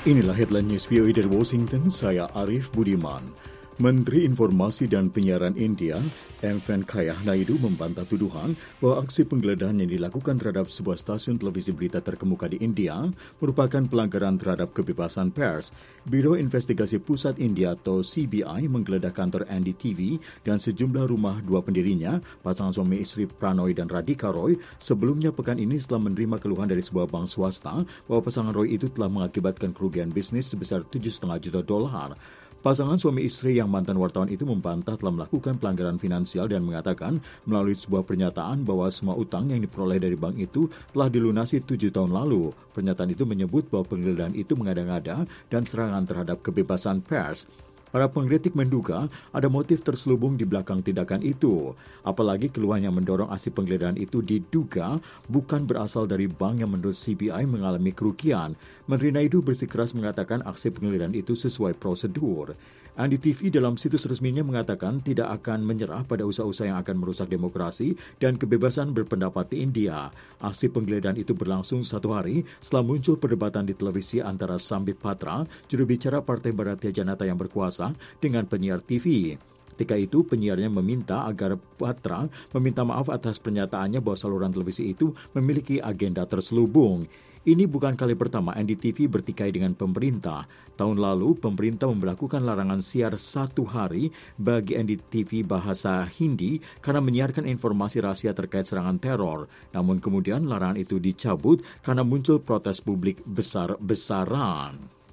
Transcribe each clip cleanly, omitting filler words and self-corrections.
Inilah headline news VOA dari Washington, saya Arif Budiman. Menteri Informasi dan Penyiaran India, M. Venkaiah Naidu membantah tuduhan bahwa aksi penggeledahan yang dilakukan terhadap sebuah stasiun televisi berita terkemuka di India merupakan pelanggaran terhadap kebebasan pers. Biro Investigasi Pusat India atau CBI menggeledah kantor NDTV dan sejumlah rumah dua pendirinya, pasangan suami istri Pranoy dan Radhika Roy, sebelumnya pekan ini setelah menerima keluhan dari sebuah bank swasta bahwa pasangan Roy itu telah mengakibatkan kerugian bisnis sebesar $7,5 juta. Pasangan suami istri yang mantan wartawan itu membantah telah melakukan pelanggaran finansial dan mengatakan melalui sebuah pernyataan bahwa semua utang yang diperoleh dari bank itu telah dilunasi 7 tahun lalu. Pernyataan itu menyebut bahwa penggeledahan itu mengada-ngada dan serangan terhadap kebebasan pers. Para pengkritik menduga ada motif terselubung di belakang tindakan itu. Apalagi keluhan yang mendorong aksi penggeledahan itu diduga bukan berasal dari bank yang menurut CBI mengalami kerugian. Menteri Naidu bersikeras mengatakan aksi penggeledahan itu sesuai prosedur. NDTV dalam situs resminya mengatakan tidak akan menyerah pada usaha-usaha yang akan merusak demokrasi dan kebebasan berpendapat di India. Aksi penggeledahan itu berlangsung 1 hari setelah muncul perdebatan di televisi antara Sambit Patra, juru bicara Partai Bharatiya Janata yang berkuasa, dengan penyiar TV. Ketika itu, penyiarnya meminta agar Patra meminta maaf atas pernyataannya bahwa saluran televisi itu memiliki agenda terselubung. Ini bukan kali pertama NDTV bertikai dengan pemerintah. Tahun lalu, pemerintah memberlakukan larangan siar 1 hari bagi NDTV bahasa Hindi karena menyiarkan informasi rahasia terkait serangan teror. Namun kemudian larangan itu dicabut karena muncul protes publik besar-besaran.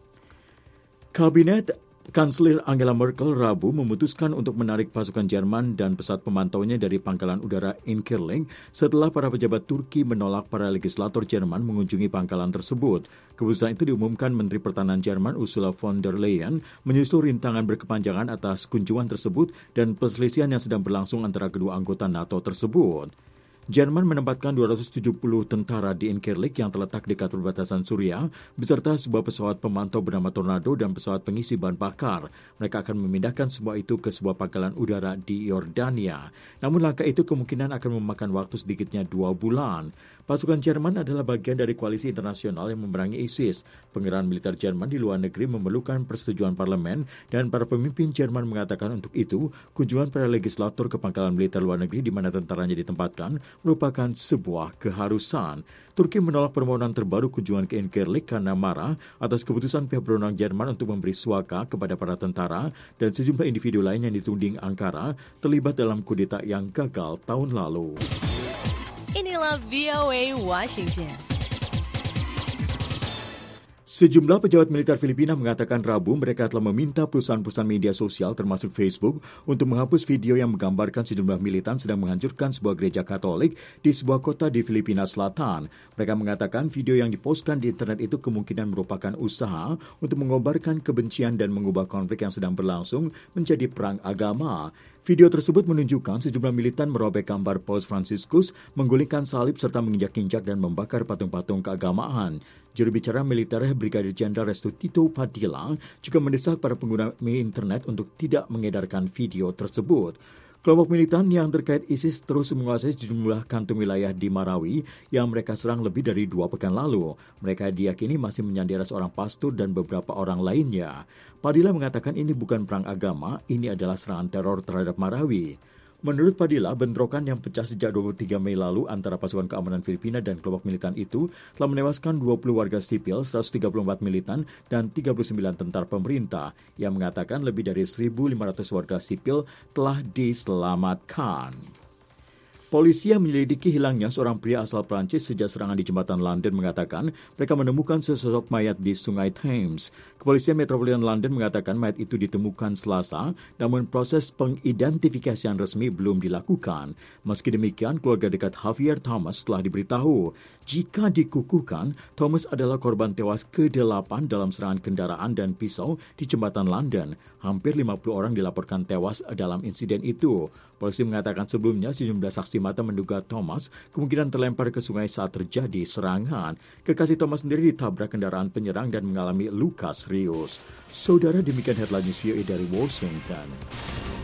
Kabinet Kanselir Angela Merkel Rabu memutuskan untuk menarik pasukan Jerman dan pesawat pemantaunya dari pangkalan udara Incirlik setelah para pejabat Turki menolak para legislator Jerman mengunjungi pangkalan tersebut. Keputusan itu diumumkan Menteri Pertahanan Jerman Ursula von der Leyen menyusul rintangan berkepanjangan atas kunjungan tersebut dan perselisihan yang sedang berlangsung antara kedua anggota NATO tersebut. Jerman menempatkan 270 tentara di Incirlik yang terletak dekat perbatasan Suriah beserta sebuah pesawat pemantau bernama Tornado dan pesawat pengisi bahan bakar. Mereka akan memindahkan semua itu ke sebuah pangkalan udara di Yordania. Namun langkah itu kemungkinan akan memakan waktu sedikitnya 2 bulan. Pasukan Jerman adalah bagian dari koalisi internasional yang memerangi ISIS. Pengerahan militer Jerman di luar negeri memerlukan persetujuan parlemen dan para pemimpin Jerman mengatakan untuk itu kunjungan para legislator ke pangkalan militer luar negeri di mana tentaranya ditempatkan merupakan sebuah keharusan. Turki menolak permohonan terbaru kunjungan ke Incirlik karena marah atas keputusan pihak berwenang Jerman untuk memberi suaka kepada para tentara dan sejumlah individu lain yang dituding Ankara terlibat dalam kudeta yang gagal tahun lalu. Inilah VOA Washington. Sejumlah pejabat militer Filipina mengatakan Rabu mereka telah meminta perusahaan-perusahaan media sosial termasuk Facebook untuk menghapus video yang menggambarkan sejumlah militan sedang menghancurkan sebuah gereja Katolik di sebuah kota di Filipina Selatan. Mereka mengatakan video yang dipostkan di internet itu kemungkinan merupakan usaha untuk mengobarkan kebencian dan mengubah konflik yang sedang berlangsung menjadi perang agama. Video tersebut menunjukkan sejumlah militan merobek gambar Paus Franciscus, menggulingkan salib serta menginjak-injak dan membakar patung-patung keagamaan. Juru bicara militer Brigadir Jenderal Restu Tito Padilla juga mendesak para pengguna internet untuk tidak mengedarkan video tersebut. Kelompok militan yang terkait ISIS terus menguasai sejumlah kantung wilayah di Marawi yang mereka serang lebih dari 2 pekan lalu. Mereka diyakini masih menyandera seorang pastor dan beberapa orang lainnya. Padilla mengatakan ini bukan perang agama, ini adalah serangan teror terhadap Marawi. Menurut Padilla, bentrokan yang pecah sejak 23 Mei lalu antara pasukan keamanan Filipina dan kelompok militan itu telah menewaskan 20 warga sipil, 134 militan, dan 39 tentara pemerintah. Yang mengatakan lebih dari 1.500 warga sipil telah diselamatkan. Polisi yang menyelidiki hilangnya seorang pria asal Prancis sejak serangan di jembatan London mengatakan mereka menemukan sesosok mayat di Sungai Thames. Kepolisian Metropolitan London mengatakan mayat itu ditemukan Selasa, namun proses pengidentifikasian resmi belum dilakukan. Meski demikian, keluarga dekat Javier Thomas telah diberitahu jika dikukuhkan, Thomas adalah korban tewas ke-8 dalam serangan kendaraan dan pisau di jembatan London. Hampir 50 orang dilaporkan tewas dalam insiden itu. Polisi mengatakan sebelumnya sejumlah saksi mata menduga Thomas kemungkinan terlempar ke sungai saat terjadi serangan. Kekasih Thomas sendiri ditabrak kendaraan penyerang dan mengalami luka serius. Saudara, demikian headline news VOA dari Washington.